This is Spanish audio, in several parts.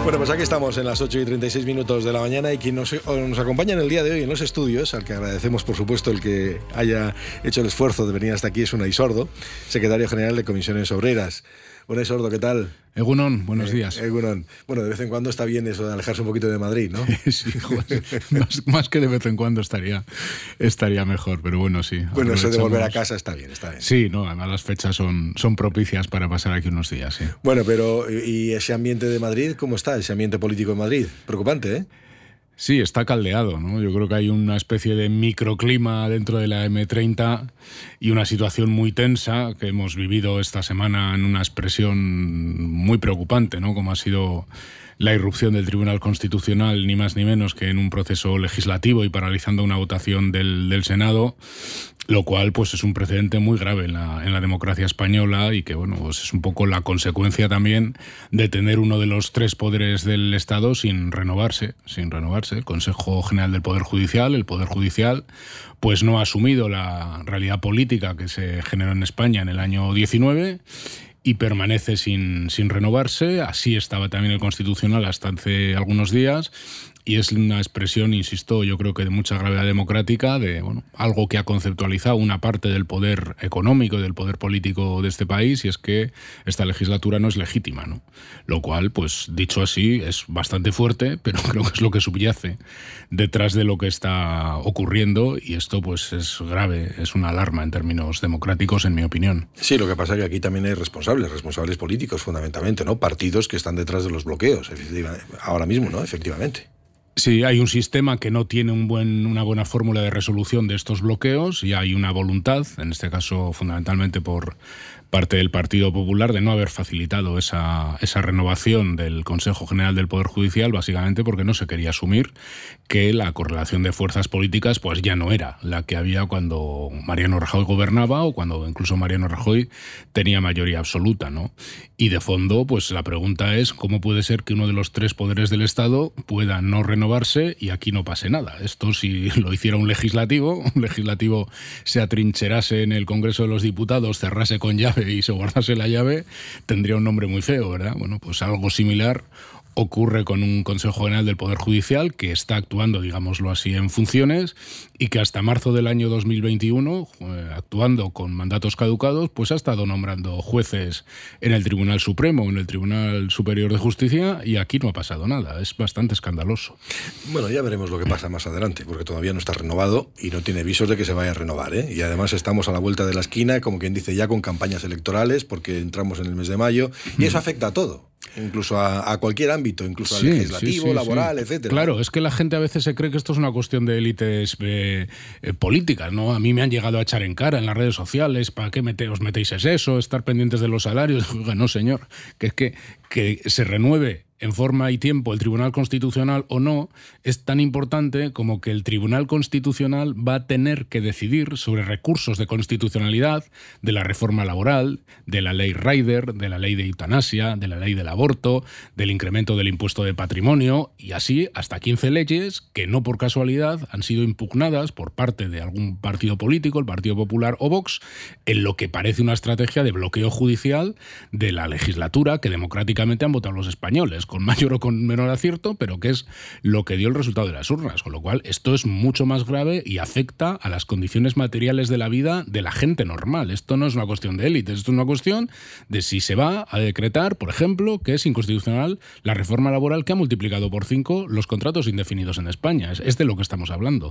Bueno, pues aquí estamos en las 8:36 de la mañana y quien nos acompaña en el día de hoy en los estudios, al que agradecemos por supuesto el que haya hecho el esfuerzo de venir hasta aquí, es Unai Sordo, secretario general de Comisiones Obreras. Unai Sordo, ¿qué tal? Egunon, buenos días. Egunon. Bueno, de vez en cuando está bien eso de alejarse un poquito de Madrid, ¿no? Sí, joder, más que de vez en cuando estaría mejor, pero bueno, sí. Bueno, eso de volver a casa está bien. Sí, no, además las fechas son propicias para pasar aquí unos días, sí. Bueno, pero ¿y ese ambiente de Madrid? ¿Cómo está ese ambiente político en Madrid? Preocupante, ¿eh? Sí, está caldeado, ¿no? Yo creo que hay una especie de microclima dentro de la M30 y una situación muy tensa que hemos vivido esta semana en una expresión muy preocupante, ¿no? Como ha sido la irrupción del Tribunal Constitucional, ni más ni menos que en un proceso legislativo y paralizando una votación del Senado, lo cual pues es un precedente muy grave en la democracia española y que bueno, pues es un poco la consecuencia también de tener uno de los tres poderes del Estado sin renovarse. El Consejo General del Poder Judicial, el Poder Judicial, pues no ha asumido la realidad política que se generó en España en el año 19 y permanece sin renovarse. Así estaba también el Constitucional hasta hace algunos días. Y es una expresión, insisto, yo creo que de mucha gravedad democrática, de algo que ha conceptualizado una parte del poder económico y del poder político de este país, y es que esta legislatura no es legítima, ¿no? Lo cual, pues dicho así, es bastante fuerte, pero creo que es lo que subyace detrás de lo que está ocurriendo, y esto pues es grave, es una alarma en términos democráticos, en mi opinión. Sí, lo que pasa es que aquí también hay responsables políticos fundamentalmente, ¿no? Partidos que están detrás de los bloqueos, ahora mismo, ¿no? Efectivamente. Sí, hay un sistema que no tiene una buena fórmula de resolución de estos bloqueos y hay una voluntad, en este caso fundamentalmente por parte del Partido Popular, de no haber facilitado esa renovación del Consejo General del Poder Judicial, básicamente porque no se quería asumir que la correlación de fuerzas políticas pues ya no era la que había cuando Mariano Rajoy gobernaba o cuando incluso Mariano Rajoy tenía mayoría absoluta, ¿no? Y de fondo, pues la pregunta es cómo puede ser que uno de los tres poderes del Estado pueda no renovarse y aquí no pase nada. Esto si lo hiciera un legislativo se atrincherase en el Congreso de los Diputados, cerrase con llave y se guardase la llave, tendría un nombre muy feo, ¿verdad? Bueno, pues algo similar ocurre con un Consejo General del Poder Judicial que está actuando, digámoslo así, en funciones y que hasta marzo del año 2021, actuando con mandatos caducados, pues ha estado nombrando jueces en el Tribunal Supremo, en el Tribunal Superior de Justicia, y aquí no ha pasado nada. Es bastante escandaloso. Bueno, ya veremos lo que pasa más adelante, porque todavía no está renovado y no tiene visos de que se vaya a renovar, ¿eh? Y además estamos a la vuelta de la esquina, como quien dice, ya con campañas electorales, porque entramos en el mes de mayo, y eso afecta a todo. Incluso a cualquier ámbito, incluso al legislativo, laboral, etcétera. Claro, es que la gente a veces se cree que esto es una cuestión de élites políticas, ¿no? A mí me han llegado a echar en cara en las redes sociales, ¿para qué os metéis eso? Estar pendientes de los salarios. Oiga, no, señor, que es que se renueve en forma y tiempo el Tribunal Constitucional o no, es tan importante como que el Tribunal Constitucional va a tener que decidir sobre recursos de constitucionalidad, de la reforma laboral, de la ley Rider, de la ley de eutanasia, de la ley del aborto, del incremento del impuesto de patrimonio, y así hasta 15 leyes que no por casualidad han sido impugnadas por parte de algún partido político, el Partido Popular o Vox, en lo que parece una estrategia de bloqueo judicial de la legislatura que democráticamente han votado los españoles, con mayor o con menor acierto, pero que es lo que dio el resultado de las urnas, con lo cual esto es mucho más grave y afecta a las condiciones materiales de la vida de la gente normal. Esto no es una cuestión de élites, esto es una cuestión de si se va a decretar, por ejemplo, que es inconstitucional la reforma laboral que ha multiplicado por 5 los contratos indefinidos en España. Es de lo que estamos hablando.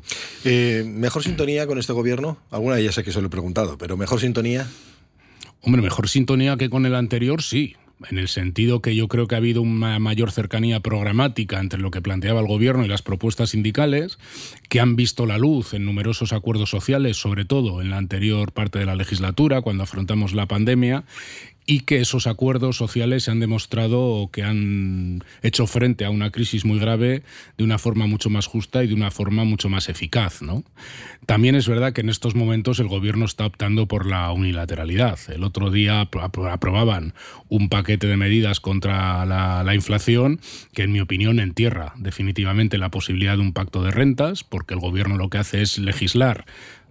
¿Mejor sintonía con este gobierno? Alguna ya sé que se lo he preguntado, pero ¿mejor sintonía? Hombre, mejor sintonía que con el anterior, sí. En el sentido que yo creo que ha habido una mayor cercanía programática entre lo que planteaba el gobierno y las propuestas sindicales, que han visto la luz en numerosos acuerdos sociales, sobre todo en la anterior parte de la legislatura, cuando afrontamos la pandemia, y que esos acuerdos sociales se han demostrado que han hecho frente a una crisis muy grave de una forma mucho más justa y de una forma mucho más eficaz, ¿no? También es verdad que en estos momentos el gobierno está optando por la unilateralidad. El otro día aprobaban un paquete de medidas contra la inflación que, en mi opinión, entierra definitivamente la posibilidad de un pacto de rentas, porque el gobierno lo que hace es legislar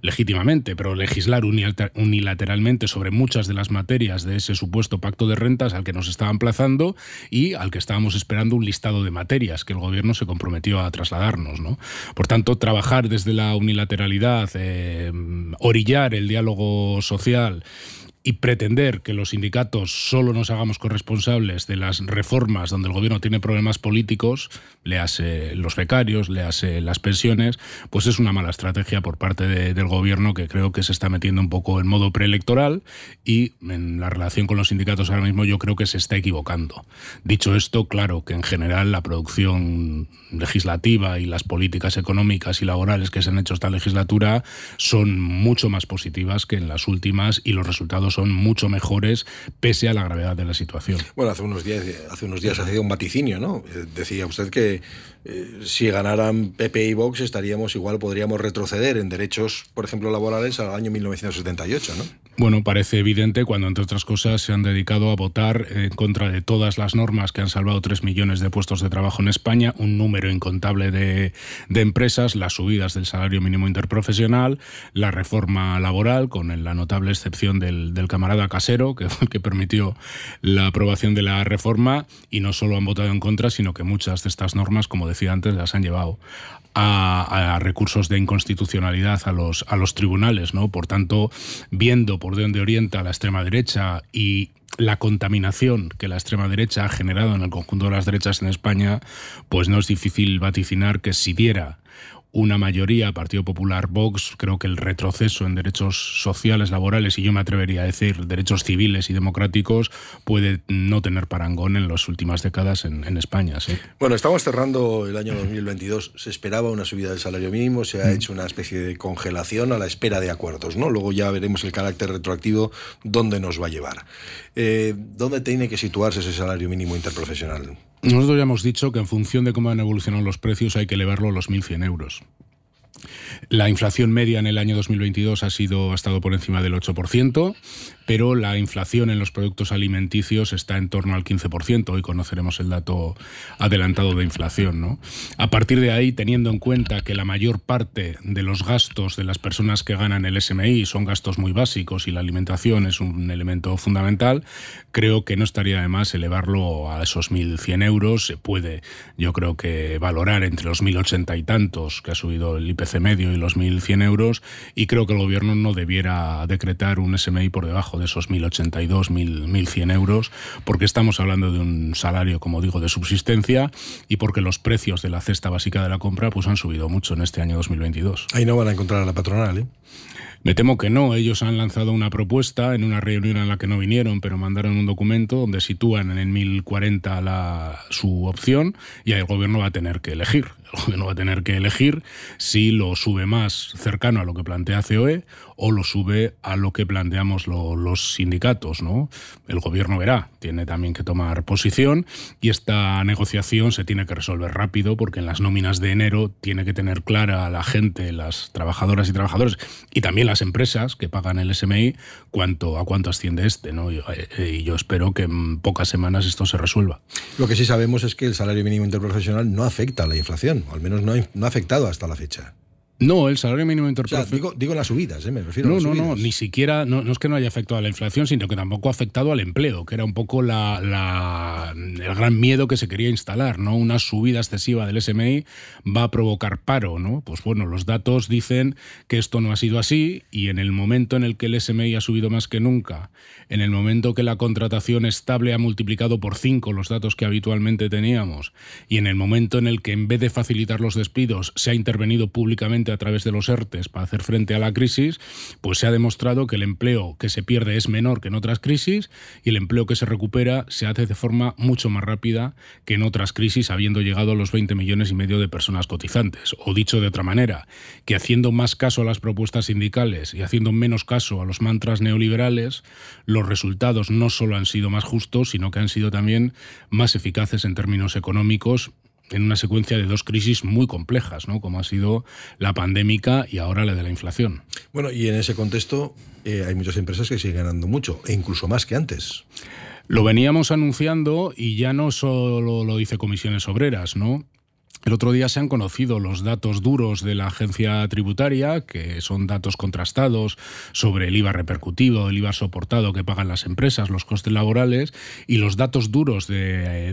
legítimamente, pero legislar unilateralmente sobre muchas de las materias de ese supuesto pacto de rentas al que nos estaba emplazando y al que estábamos esperando un listado de materias que el gobierno se comprometió a trasladarnos, ¿no? Por tanto, trabajar desde la unilateralidad, orillar el diálogo social y pretender que los sindicatos solo nos hagamos corresponsables de las reformas donde el gobierno tiene problemas políticos, léase los becarios, léase las pensiones, pues es una mala estrategia por parte del gobierno, que creo que se está metiendo un poco en modo preelectoral, y en la relación con los sindicatos ahora mismo yo creo que se está equivocando. Dicho esto, claro que en general la producción legislativa y las políticas económicas y laborales que se han hecho esta legislatura son mucho más positivas que en las últimas, y los resultados son mucho mejores pese a la gravedad de la situación. Bueno, hace unos días ha sido un vaticinio, ¿no? Decía usted que si ganaran PP y Vox podríamos retroceder en derechos, por ejemplo, laborales al año 1978, ¿no? Bueno, parece evidente cuando, entre otras cosas, se han dedicado a votar en contra de todas las normas que han salvado 3 millones de puestos de trabajo en España, un número incontable de empresas, las subidas del salario mínimo interprofesional, la reforma laboral, con la notable excepción del camarada Casero, que fue el que permitió la aprobación de la reforma, y no solo han votado en contra, sino que muchas de estas normas, como decía antes, las han llevado a recursos de inconstitucionalidad a los tribunales, ¿no? Por tanto, viendo por dónde orienta la extrema derecha y la contaminación que la extrema derecha ha generado en el conjunto de las derechas en España, pues no es difícil vaticinar que si diera una mayoría Partido Popular Vox, creo que el retroceso en derechos sociales, laborales, y yo me atrevería a decir derechos civiles y democráticos, puede no tener parangón en las últimas décadas en España. ¿Sí? Bueno, estamos cerrando el año 2022. Se esperaba una subida del salario mínimo, se ha hecho una especie de congelación a la espera de acuerdos, ¿no? Luego ya veremos el carácter retroactivo, dónde nos va a llevar. ¿Dónde tiene que situarse ese salario mínimo interprofesional? Nosotros ya hemos dicho que en función de cómo han evolucionado los precios hay que elevarlo a los 1.100 euros. La inflación media en el año 2022 ha estado por encima del 8%, pero la inflación en los productos alimenticios está en torno al 15%. Hoy conoceremos el dato adelantado de inflación, ¿no? A partir de ahí, teniendo en cuenta que la mayor parte de los gastos de las personas que ganan el SMI son gastos muy básicos y la alimentación es un elemento fundamental, creo que no estaría de más elevarlo a esos 1.100 euros. Se puede, yo creo que valorar entre los 1.080 y tantos que ha subido el IPC medio y los 1.100 euros, y creo que el gobierno no debiera decretar un SMI por debajo de esos 1.082, 1.100 euros, porque estamos hablando de un salario, como digo, de subsistencia, y porque los precios de la cesta básica de la compra pues han subido mucho en este año 2022. Ahí no van a encontrar a la patronal, ¿eh? Me temo que no. Ellos han lanzado una propuesta en una reunión en la que no vinieron, pero mandaron un documento donde sitúan en el 1.040 su opción, y ahí el gobierno va a tener que elegir. El gobierno va a tener que elegir si lo sube más cercano a lo que plantea COE o lo sube a lo que planteamos los sindicatos, ¿no? El gobierno verá, tiene también que tomar posición, y esta negociación se tiene que resolver rápido, porque en las nóminas de enero tiene que tener clara a la gente, las trabajadoras y trabajadores, y también las empresas que pagan el SMI, a cuánto asciende este, ¿no? Y yo espero que en pocas semanas esto se resuelva. Lo que sí sabemos es que el salario mínimo interprofesional no afecta a la inflación, o al menos no ha afectado hasta la fecha. No, el salario mínimo interprofesional... O sea, digo las subidas, me refiero a las subidas. No, ni siquiera, no es que no haya afectado a la inflación, sino que tampoco ha afectado al empleo, que era un poco el gran miedo que se quería instalar, ¿no? Una subida excesiva del SMI va a provocar paro, ¿no? Pues bueno, los datos dicen que esto no ha sido así, y en el momento en el que el SMI ha subido más que nunca, en el momento que la contratación estable ha multiplicado por 5 los datos que habitualmente teníamos, y en el momento en el que, en vez de facilitar los despidos, se ha intervenido públicamente a través de los ERTEs para hacer frente a la crisis, pues se ha demostrado que el empleo que se pierde es menor que en otras crisis, y el empleo que se recupera se hace de forma mucho más rápida que en otras crisis, habiendo llegado a los 20,5 millones de personas cotizantes. O dicho de otra manera, que haciendo más caso a las propuestas sindicales y haciendo menos caso a los mantras neoliberales, los resultados no solo han sido más justos, sino que han sido también más eficaces en términos económicos, en una secuencia de 2 crisis muy complejas, ¿no? Como ha sido la pandémica y ahora la de la inflación. Bueno, y en ese contexto hay muchas empresas que siguen ganando mucho, e incluso más que antes. Lo veníamos anunciando, y ya no solo lo dice Comisiones Obreras, ¿no? El otro día se han conocido los datos duros de la agencia tributaria, que son datos contrastados sobre el IVA repercutivo, el IVA soportado que pagan las empresas, los costes laborales, y los datos duros de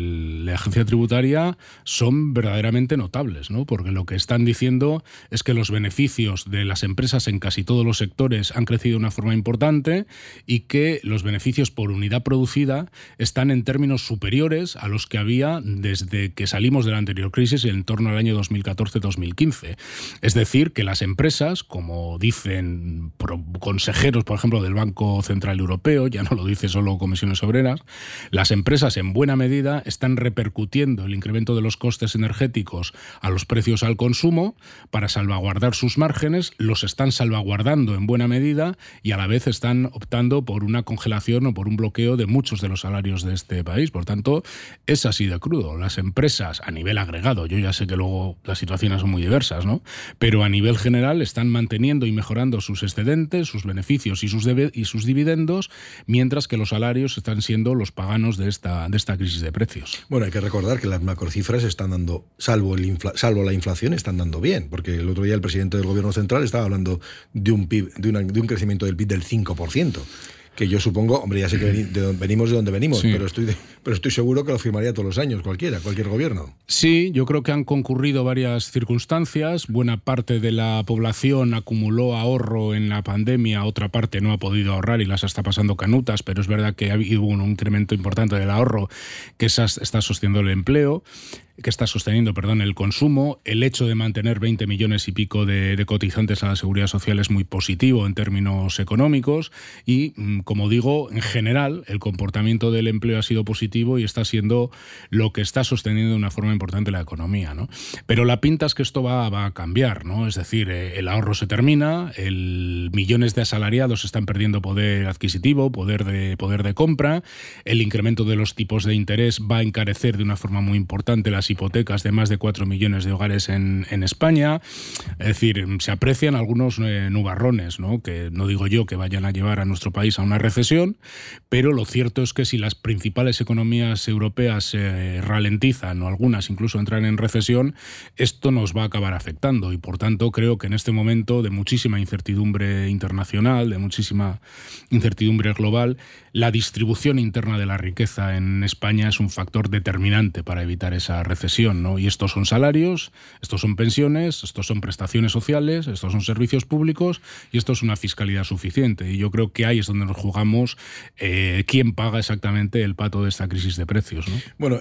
la agencia tributaria son verdaderamente notables, ¿no? Porque lo que están diciendo es que los beneficios de las empresas en casi todos los sectores han crecido de una forma importante y que los beneficios por unidad producida están en términos superiores a los que había desde que salimos de la anterior crisis en torno al año 2014-2015. Es decir, que las empresas, como dicen consejeros, por ejemplo, del Banco Central Europeo, ya no lo dice solo Comisiones Obreras, las empresas en buena medida están repercutiendo el incremento de los costes energéticos a los precios al consumo para salvaguardar sus márgenes, los están salvaguardando en buena medida y a la vez están optando por una congelación o por un bloqueo de muchos de los salarios de este país. Por tanto, es así de crudo. Las empresas, a nivel agregado, yo ya sé que luego las situaciones son muy diversas, ¿no? Pero a nivel general están manteniendo y mejorando sus excedentes, sus beneficios y sus dividendos, mientras que los salarios están siendo los paganos de esta crisis de precios. Bueno, hay que recordar que las macrocifras están dando, salvo la inflación, están dando bien, porque el otro día el presidente del Gobierno Central estaba hablando de un PIB, de un crecimiento del PIB del 5%. Que yo supongo, hombre, ya sé que venimos de donde venimos, sí, pero estoy seguro que lo firmaría todos los años cualquier gobierno. Sí, yo creo que han concurrido varias circunstancias. Buena parte de la población acumuló ahorro en la pandemia, otra parte no ha podido ahorrar y las está pasando canutas, pero es verdad que hubo un incremento importante del ahorro que está sosteniendo el empleo, que está sosteniendo, el consumo. El hecho de mantener 20 millones y pico de cotizantes a la Seguridad Social es muy positivo en términos económicos y, como digo, en general el comportamiento del empleo ha sido positivo y está siendo lo que está sosteniendo de una forma importante la economía, ¿no? Pero la pinta es que esto va a cambiar, ¿no? Es decir, el ahorro se termina, millones de asalariados están perdiendo poder adquisitivo, poder de compra, el incremento de los tipos de interés va a encarecer de una forma muy importante las hipotecas de más de 4 millones de hogares en España. Es decir, se aprecian algunos nubarrones, ¿no? Que no digo yo que vayan a llevar a nuestro país a una recesión, pero lo cierto es que si las principales economías europeas se ralentizan o algunas incluso entran en recesión, esto nos va a acabar afectando y por tanto creo que en este momento de muchísima incertidumbre internacional, de muchísima incertidumbre global, la distribución interna de la riqueza en España es un factor determinante para evitar esa recesión, ¿no? Y estos son salarios, estos son pensiones, estos son prestaciones sociales, estos son servicios públicos y esto es una fiscalidad suficiente. Y yo creo que ahí es donde nos jugamos quién paga exactamente el pato de esta crisis de precios, ¿no? Bueno,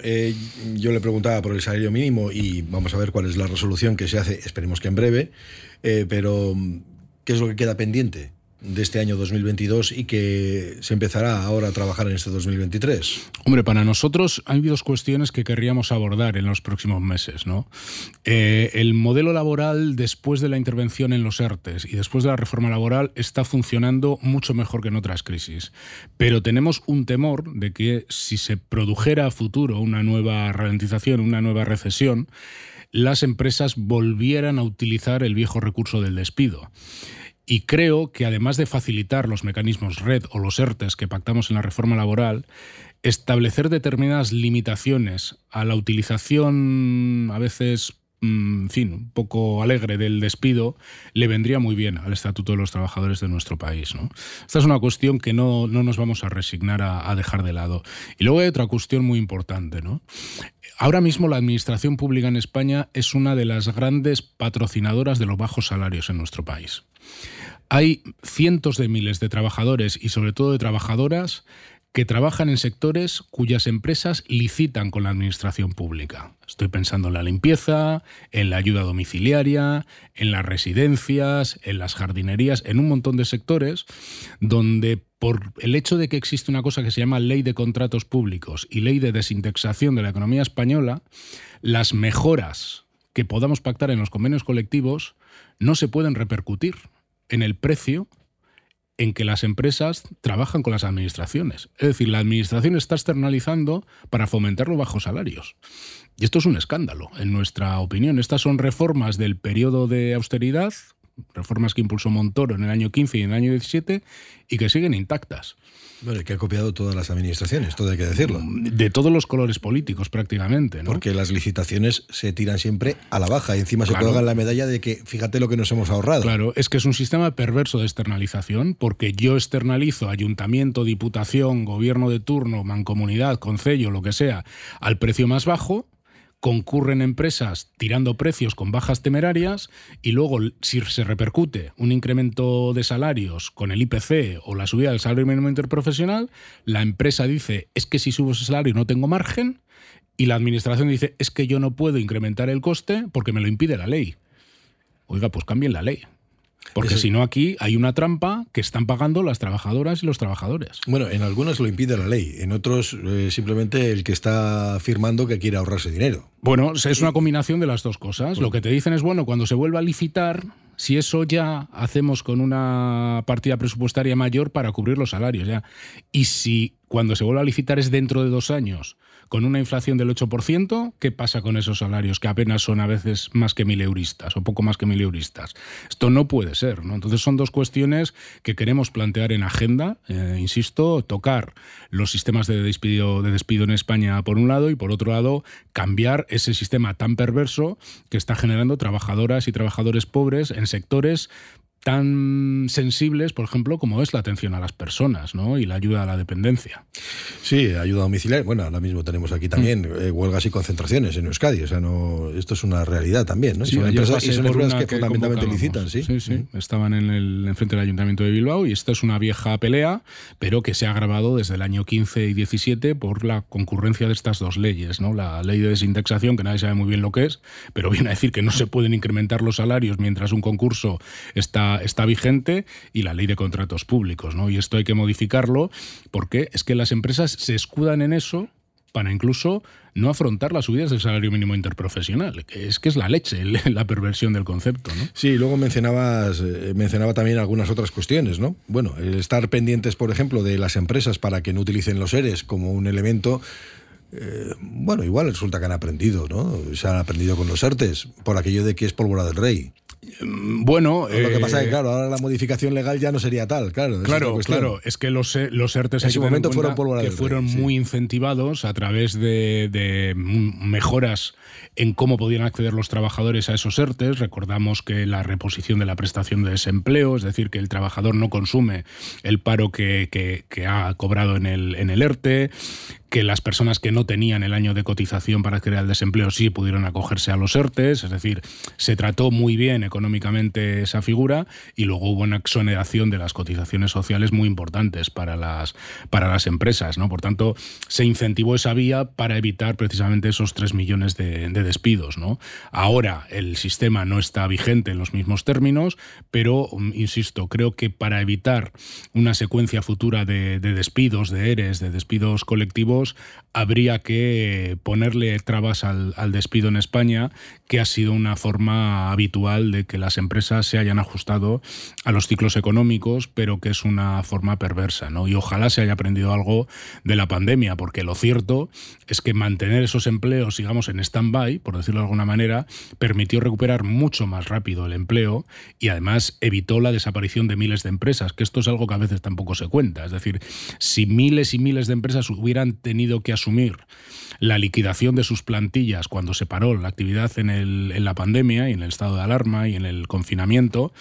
yo le preguntaba por el salario mínimo y vamos a ver cuál es la resolución que se hace, esperemos que en breve, pero ¿qué es lo que queda pendiente de este año 2022 y que se empezará ahora a trabajar en este 2023? Hombre, para nosotros hay dos cuestiones que querríamos abordar en los próximos meses, ¿no? El modelo laboral después de la intervención en los ERTEs y después de la reforma laboral está funcionando mucho mejor que en otras crisis, pero tenemos un temor de que si se produjera a futuro una nueva ralentización, una nueva recesión, las empresas volvieran a utilizar el viejo recurso del despido. Y creo que además de facilitar los mecanismos RED o los ERTEs que pactamos en la reforma laboral, establecer determinadas limitaciones a la utilización a veces, un poco alegre del despido, le vendría muy bien al Estatuto de los Trabajadores de nuestro país, ¿no? Esta es una cuestión que no nos vamos a resignar a dejar de lado. Y luego hay otra cuestión muy importante, ¿no? Ahora mismo la administración pública en España es una de las grandes patrocinadoras de los bajos salarios en nuestro país. Hay cientos de miles de trabajadores y sobre todo de trabajadoras que trabajan en sectores cuyas empresas licitan con la administración pública. Estoy pensando en la limpieza, en la ayuda domiciliaria, en las residencias, en las jardinerías, en un montón de sectores donde por el hecho de que existe una cosa que se llama Ley de Contratos Públicos y Ley de Desindexación de la economía española, las mejoras que podamos pactar en los convenios colectivos no se pueden repercutir en el precio en que las empresas trabajan con las administraciones. Es decir, la administración está externalizando para fomentar los bajos salarios. Y esto es un escándalo, en nuestra opinión. Estas son reformas del periodo de austeridad, reformas que impulsó Montoro en el año 15 y en el año 17 y que siguen intactas. Bueno, y que ha copiado todas las administraciones, todo hay que decirlo. De todos los colores políticos prácticamente, ¿no? Porque las licitaciones se tiran siempre a la baja y encima se cuelgan la medalla de que fíjate lo que nos hemos ahorrado. Claro, es que es un sistema perverso de externalización, porque yo externalizo ayuntamiento, diputación, gobierno de turno, mancomunidad, concello, lo que sea, al precio más bajo. Concurren empresas tirando precios con bajas temerarias y luego, si se repercute un incremento de salarios con el IPC o la subida del salario mínimo interprofesional, la empresa dice, es que si subo ese salario no tengo margen, y la administración dice, es que yo no puedo incrementar el coste porque me lo impide la ley. Oiga, pues cambien la ley. Porque si no, aquí hay una trampa que están pagando las trabajadoras y los trabajadores. Bueno, en algunos lo impide la ley, en otros simplemente el que está firmando que quiere ahorrarse dinero. Bueno, es una combinación de las dos cosas. Lo que te dicen es, bueno, cuando se vuelva a licitar, si eso ya hacemos con una partida presupuestaria mayor para cubrir los salarios, ya. Y si cuando se vuelva a licitar es dentro de 2 años, con una inflación del 8%, ¿qué pasa con esos salarios que apenas son a veces más que 1.000 euristas o poco más que 1.000 euristas? Esto no puede ser, ¿no? Entonces son dos cuestiones que queremos plantear en agenda, insisto, tocar los sistemas de despido en España por un lado y por otro lado cambiar ese sistema tan perverso que está generando trabajadoras y trabajadores pobres en sectores tan sensibles, por ejemplo, como es la atención a las personas, ¿no? Y la ayuda a la dependencia. Sí, ayuda domiciliaria. Bueno, ahora mismo tenemos aquí también huelgas y concentraciones en Euskadi. O sea, no, esto es una realidad también, ¿no? Sí, son empresas que fundamentalmente licitan, ¿sí? Sí. Estaban en frente del Ayuntamiento de Bilbao y esta es una vieja pelea, pero que se ha agravado desde el año 15 y 17 por la concurrencia de estas dos leyes, ¿no? La ley de desindexación, que nadie sabe muy bien lo que es, pero viene a decir que no se pueden incrementar los salarios mientras un concurso está vigente, y la ley de contratos públicos, ¿no? Y esto hay que modificarlo porque es que las empresas se escudan en eso para incluso no afrontar las subidas del salario mínimo interprofesional, que es la leche, la perversión del concepto, ¿no? Sí, luego mencionaba también algunas otras cuestiones, ¿no? Bueno, estar pendientes, por ejemplo, de las empresas para que no utilicen los ERES como un elemento. Bueno, igual resulta que han aprendido, ¿no? Se han aprendido con los ERTES, por aquello de que es pólvora del rey. Bueno, lo que pasa es que, claro, ahora la modificación legal ya no sería tal, claro. Claro, es que los ERTES en su momento fueron pólvora del rey, fueron muy incentivados a través de mejoras en cómo podían acceder los trabajadores a esos ERTES. Recordamos que la reposición de la prestación de desempleo, es decir, que el trabajador no consume el paro que ha cobrado en el ERTE, que las personas que no tenían el año de cotización para acceder al desempleo sí pudieron acogerse a los ERTES, es decir, se trató muy bien económicamente esa figura y luego hubo una exoneración de las cotizaciones sociales muy importantes para las empresas, ¿no? Por tanto, se incentivó esa vía para evitar precisamente esos 3 millones de despidos, ¿no? Ahora el sistema no está vigente en los mismos términos, pero, insisto, creo que para evitar una secuencia futura de despidos, de ERES, de despidos colectivos, habría que ponerle trabas al despido en España, que ha sido una forma habitual de que las empresas se hayan ajustado a los ciclos económicos, pero que es una forma perversa, ¿no? Y ojalá se haya aprendido algo de la pandemia, porque lo cierto es que mantener esos empleos, digamos, en stand-by, por decirlo de alguna manera, permitió recuperar mucho más rápido el empleo y además evitó la desaparición de miles de empresas, que esto es algo que a veces tampoco se cuenta. Es decir, si miles y miles de empresas hubieran tenido que asumir la liquidación de sus plantillas cuando se paró la actividad en la pandemia y en el estado de alarma y en el confinamiento,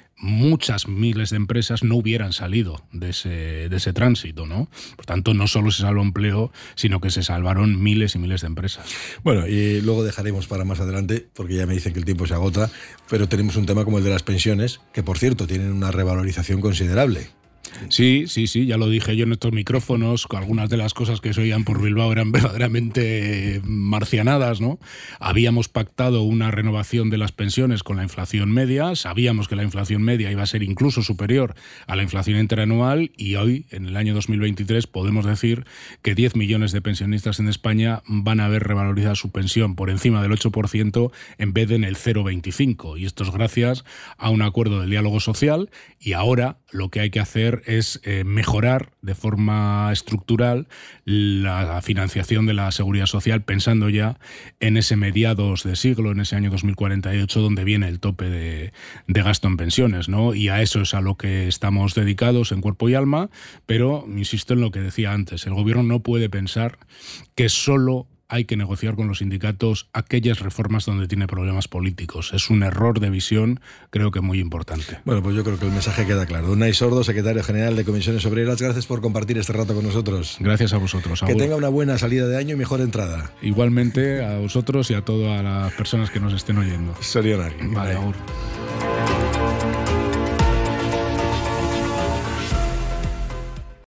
muchas miles de empresas no hubieran salido de ese tránsito, ¿no? Por tanto, no solo se salvó empleo, sino que se salvaron miles y miles de empresas. Bueno, y luego dejaremos para más adelante, porque ya me dicen que el tiempo se agota, pero tenemos un tema como el de las pensiones, que por cierto tienen una revalorización considerable. Sí, ya lo dije yo en estos micrófonos, algunas de las cosas que se oían por Bilbao eran verdaderamente marcianadas, ¿no? Habíamos pactado una renovación de las pensiones con la inflación media, sabíamos que la inflación media iba a ser incluso superior a la inflación interanual y hoy, en el año 2023, podemos decir que 10 millones de pensionistas en España van a ver revalorizada su pensión por encima del 8% en vez de en el 0,25%. Y esto es gracias a un acuerdo del diálogo social y ahora lo que hay que hacer hacer es mejorar de forma estructural la financiación de la seguridad social, pensando ya en ese mediados de siglo, en ese año 2048, donde viene el tope de gasto en pensiones, ¿no? Y a eso es a lo que estamos dedicados en cuerpo y alma, pero insisto en lo que decía antes, el gobierno no puede pensar que solo hay que negociar con los sindicatos aquellas reformas donde tiene problemas políticos. Es un error de visión, creo que muy importante. Bueno, pues yo creo que el mensaje queda claro. Unai Sordo, secretario general de Comisiones Obreras, gracias por compartir este rato con nosotros. Gracias a vosotros. Que tenga una buena salida de año y mejor entrada. Igualmente a vosotros y a todas las personas que nos estén oyendo. Sorionak. Vale, agur.